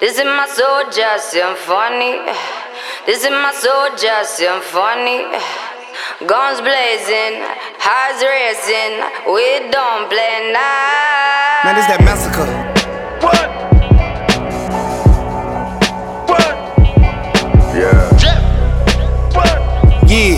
This is my soldier symphony. This is my soldier symphony. Guns blazing, hearts racing. We don't play nice. Man, this that massacre. What? What? Yeah. Jeff. What? Yeah.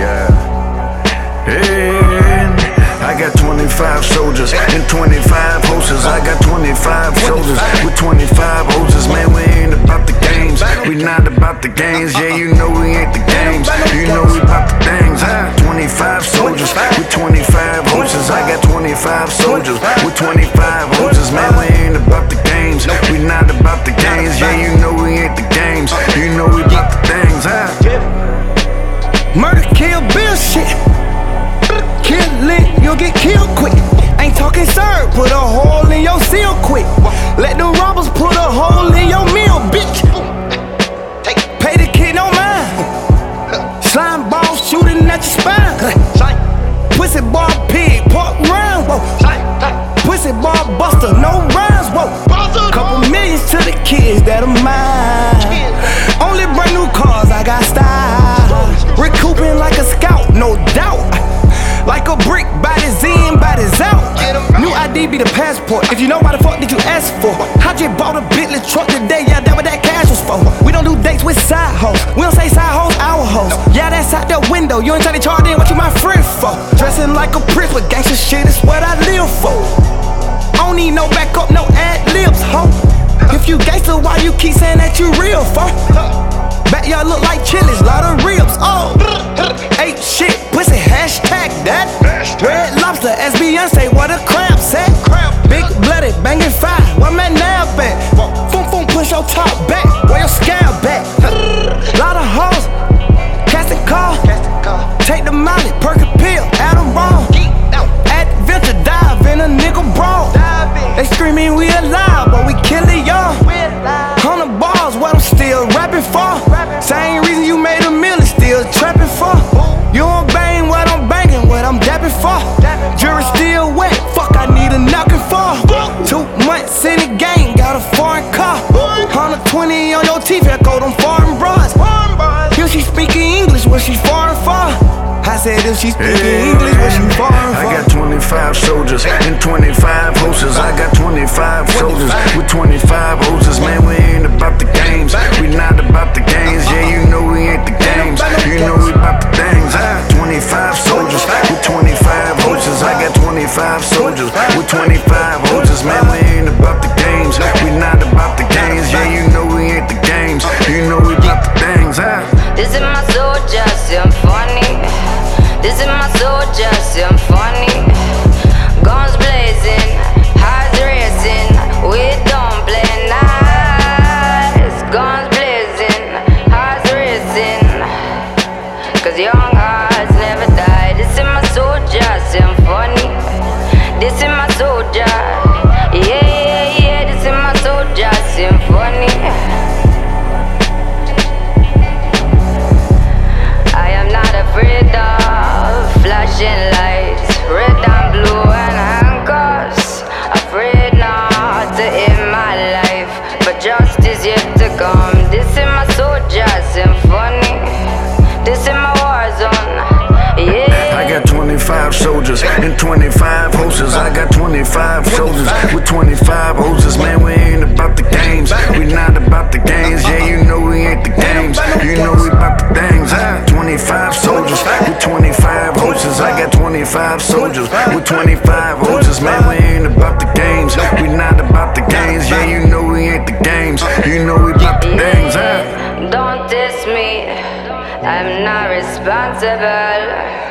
Yeah. And I got 25 soldiers and 25 horses. I got 25 soldiers with 25 horses. Man, we ain't about the games. We not about the games. Yeah, you know we ain't the games. You know we about the things. 25 soldiers with 25 horses. I got 25 soldiers with 25 horses. Man, we ain't about the games. We not about the games. Yeah, you know we ain't the games. You know we about the things. Murder, kill, bill shit. Kill lit, you'll get killed quick. Ain't talking serve, put a hole in your seal quick. Let the robbers put a hole in your meal, bitch. Pay the kid no mind. Slime ball shooting at your spine. Pussy ball pig, pork round, whoa. Pussy ball buster, no rhymes, whoa. Couple millions to the kids that are mine. Only brand new cars, I got style. Recouping like a scout, no doubt. Like a brick, body's in, body's out. New ID be the passport. If you know why the fuck did you ask for? I just bought a Bentley truck today, yeah, that what that cash was for. We don't do dates with side hoes. We don't say side hoes, our hoes. Yeah, that's out the window. You ain't trying to charge in what you my friend for. Dressing like a prince, but gangsta shit is what I live for. I don't need no backup, no ad libs, ho. If you gangsta, why you keep saying that you real for? Backyard look like Chili's, lot of ribs, oh. Ain't shit, pussy, hashtag that. Red lobster, SBN say what a crab said. Big blooded, banging fire, where my nab at? Boom, boom, push your top back, where your scab back? Lot of hoes, casting call. Take the molly, perk a pill, Adderall. Adventure dive in a nigga brawl. They screaming we alive, but we killing y'all. 100 bars, what I'm still rapping for. Same reason you made a million, still trapping for. You don't bang what I'm banging, what I'm dapping for. Jury still wet, fuck I need a knocking for. 2 months in the game, got a foreign car. 120 on your teeth, echo them foreign bras. If she speaking English, what she foreign for? I said if she speaking English, what she foreign for? I got 25 soldiers and 25 horses. I got 25 soldiers with 25 horses. Man, we ain't about the games. We not about the games. Yeah, you know we ain't the games. You know we about the things. 25 soldiers with 25 horses. I got 25 soldiers with 25 horses. Man, we ain't about the games. We not about the games. Yeah, you know we ain't the games. You know we about the things. This is my soldier symphony. This is my soldier symphony. Guns blazing, hearts racing. We don't play nice. Guns blazing, hearts racing. Cause young hearts never die. This is my soldier symphony. This is my soldier. Yeah, this is my soldier symphony. I am not afraid of flashing lights, red and blue and handcuffs. Afraid not to end my life, but justice yet to come. This is my soldier symphony. This is my war zone. Yeah. I got 25 soldiers and 25 horses. I got 25 soldiers with 25 horses. Man, we ain't about the games. We not about the games. Yeah, you know we ain't the games. You know we about the things. 25 soldiers with 25 horses. I got 25 soldiers with 25 horses. Man, we ain't about the games. We not about the games. Yeah, you know we ain't the games. You know we about the things. Don't test me, I'm not responsible.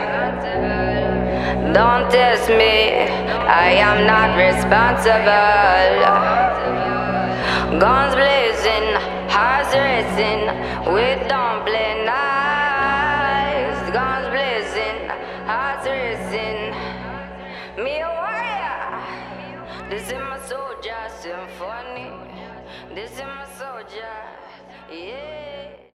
Don't test me, I am not responsible. Guns blazing, hearts racing, we don't play nice. Guns blazing, hearts racing, me a warrior. This is my soldier symphony. This is my soldier, yeah.